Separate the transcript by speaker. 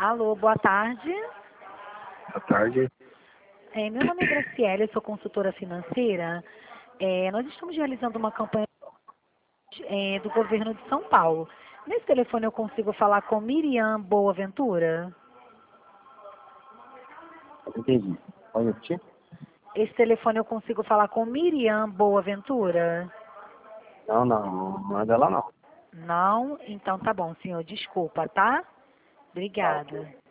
Speaker 1: Alô, boa tarde.
Speaker 2: Boa tarde.
Speaker 1: Meu nome é Graciela, eu sou consultora financeira. Nós estamos realizando uma campanha do governo de São Paulo. Nesse telefone eu consigo falar com Miriam Boaventura?
Speaker 2: Entendi. Pode repetir?
Speaker 1: Esse telefone eu consigo falar com Miriam Boaventura?
Speaker 2: Não é dela não.
Speaker 1: Não? Então tá bom, senhor. Desculpa, tá?
Speaker 2: Tá, ok.
Speaker 1: Obrigada.